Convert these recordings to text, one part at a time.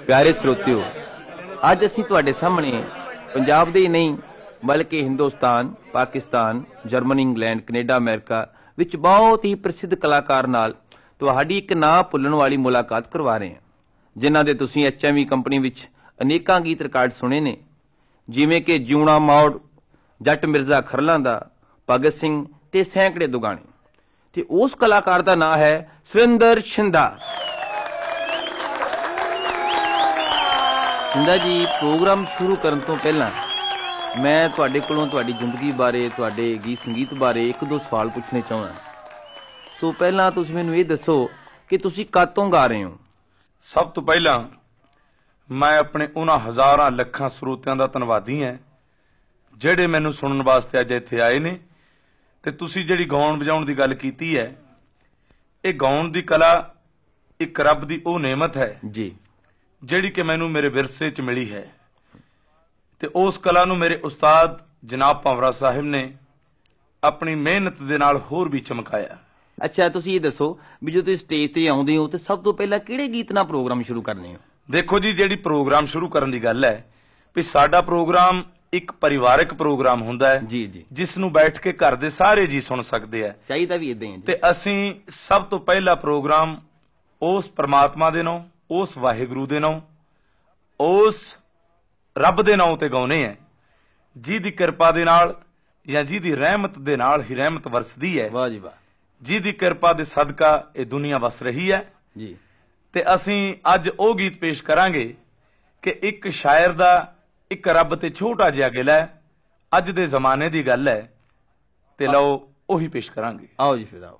प्यारे श्रोतिओ, अज असीं तुहाडे सामणे पंजाब दे ही नहीं बल्कि Hindustan, Pakistan, Germany, England, Canada, America विच बहुत ही प्रसिद्ध कलाकार नाल तुहाडी एक ना भुल्लण वाली मुलाकात करवा रहे हैं, जिन्हां दे तुसीं HMV कंपनी विच अनेकां गीत रिकार्ड सुने ने, जिवें कि जिउणा मौड़, जट मिर्जा खरलां दा, भगत सिंह ते सैकड़े दुगाने। ते उस कलाकार दा नाम है सुरिंदर शिंदा। शिंदा जी, प्रोग्राम शुरू करन तो पहला मैं तुहाडे कोलों तुहाडी जिंदगी बारे, तुहाडे गीत संगीत बारे एक दो सवाल पूछने चाहुंदा। सो पहला तुसीं मैनूं ये दसो कि तुसीं कदों गा रहे हो? सब तो पहला मैं अपने उन्हां हज़ारां लखां ਸਰੋਤਿਆਂ ਦਾ ਧੰਨਵਾਦੀ ਹਾਂ ਜਿਹੜੇ ਮੈਨੂੰ ਸੁਣਨ ਵਾਸਤੇ ਅੱਜ ਇੱਥੇ ਆਏ ਨੇ। ਤੇ ਤੁਸੀਂ ਜਿਹੜੀ ਗਾਉਣ ਵਜਾਉਣ ਦੀ ਗੱਲ ਕੀਤੀ ਹੈ, ਇਹ ਗਾਉਣ ਦੀ ਕਲਾ ਇੱਕ ਰੱਬ ਦੀ ਉਹ ਨੇਮਤ ਹੈ ਜੀ, ਜਿਹੜੀ ਕਿ ਮੈਨੂੰ ਮੇਰੇ ਵਿਰਸੇ 'ਚ ਮਿਲੀ ਹੈ। ਤੇ ਉਸ ਕਲਾ ਨੂੰ ਮੇਰੇ ਉਸਤਾਦ ਜਨਾਬ ਭੰਵਰਾ ਸਾਹਿਬ ਨੇ ਆਪਣੀ ਮਿਹਨਤ ਦੇ ਨਾਲ ਹੋਰ ਵੀ ਚਮਕਾਇਆ। ਅੱਛਾ, ਤੁਸੀਂ ਇਹ ਦੱਸੋ ਵੀ ਜਦੋਂ ਤੁਸੀਂ ਸਟੇਜ ਤੇ ਆਉਂਦੇ ਹੋ ਤੇ ਸਭ ਤੋਂ ਪਹਿਲਾਂ ਕਿਹੜੇ ਗੀਤ ਨਾਲ ਪ੍ਰੋਗਰਾਮ ਸ਼ੁਰੂ ਕਰਨੇ ਹੋ? ਦੇਖੋ ਜੀ, ਜਿਹੜੀ ਪ੍ਰੋਗਰਾਮ ਸ਼ੁਰੂ ਕਰਨ ਦੀ ਗੱਲ ਹੈ ਵੀ ਸਾਡਾ ਪ੍ਰੋਗਰਾਮ ਇੱਕ ਪਰਿਵਾਰਕ ਪ੍ਰੋਗਰਾਮ ਹੁੰਦਾ ਹੈ ਜੀ ਜੀ, ਜਿਸ ਨੂੰ ਬੈਠ ਕੇ ਘਰ ਦੇ ਸਾਰੇ ਜੀ ਸੁਣ ਸਕਦੇ ਆ। ਚਾਹੀਦਾ ਵੀ ਇਦਾਂ ਹੀ ਹੈ। ਤੇ ਅਸੀਂ ਸਭ ਤੋਂ ਪਹਿਲਾ ਪ੍ਰੋਗਰਾਮ ਉਸ ਪਰਮਾਤਮਾ ਦੇ ਨਾਮ, ਉਸ ਵਾਹਿਗੁਰੂ ਦੇ ਨਾਮ, ਉਸ ਰੱਬ ਦੇ ਨਾਮ ਤੇ ਗਾਉਨੇ ਆ ਜਿਹਦੀ ਕਿਰਪਾ ਦੇ ਨਾਲ ਜਾਂ ਜਿਹਦੀ ਰਹਿਮਤ ਦੇ ਨਾਲ ਹੀ ਰਹਿਮਤ ਵਰਸਦੀ ਹੈ। ਵਾਹ ਜੀ ਵਾਹ। ਜਿਹਦੀ ਕਿਰਪਾ ਦੇ ਸਦਕਾ ਇਹ ਦੁਨੀਆ ਵਸ ਰਹੀ ਹੈ ਜੀ। ਤੇ ਅਸੀਂ ਅੱਜ ਉਹ ਗੀਤ ਪੇਸ਼ ਕਰਾਂਗੇ ਕਿ ਇੱਕ ਸ਼ਾਇਰ ਦਾ ਇੱਕ ਰੱਬ ਤੇ ਛੋਟਾ ਜਿਹਾ ਗਿਲਾ ਹੈ, ਅੱਜ ਦੇ ਜ਼ਮਾਨੇ ਦੀ ਗੱਲ ਹੈ, ਤੇ ਲਓ ਉਹੀ ਪੇਸ਼ ਕਰਾਂਗੇ। ਆਓ ਜੀ ਫਿਰ ਆਓ।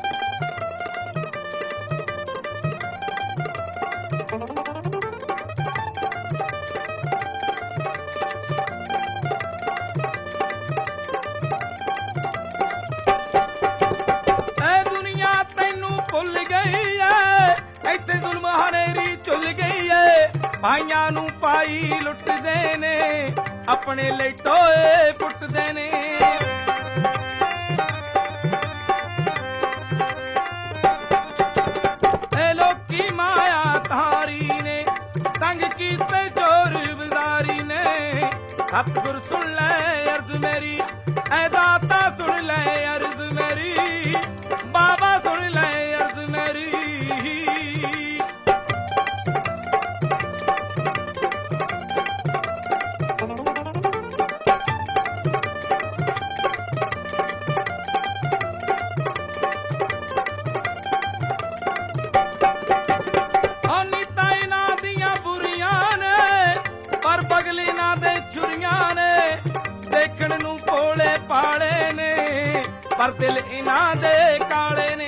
भाइयां नू पाई लुटदे ने, अपने लिए टोए पुटदे ने। ए लोकी माया धारी ने, तंग कीते चोर बाजारी ने। सतगुर सुन ले अर्ज मेरी, ऐ दाता सुन ले अर्ज मेरी, बाबा सुन ले अर्ज मेरी। पर दिल इना दे काले ने।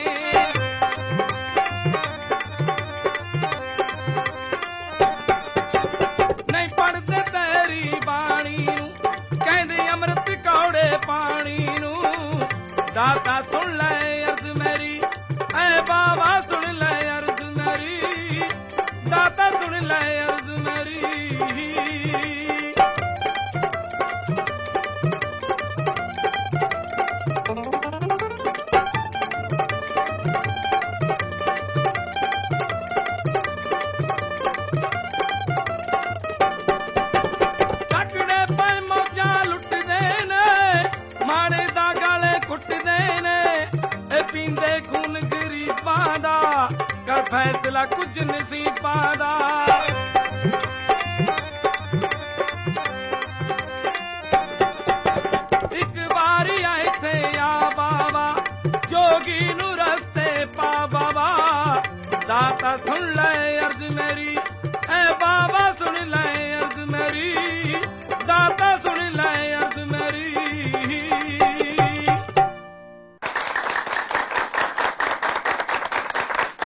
नहीं पढ़ते तेरी बाणी नू, कहंदे अमृत कौड़े पानी नू। दाता सुन ले अर्ज मेरी, ऐ बाबा सुन ले अर्ज मेरी, दाता सुन ले अर्ज मेरी। पींदे खून गरीबां दा, कर फैसला कुछ नसीबां दा। एक बारी आए थे या बाबा, जोगी नू रस्ते पा बाबा। दाता सुन ले अर्ज मेरी,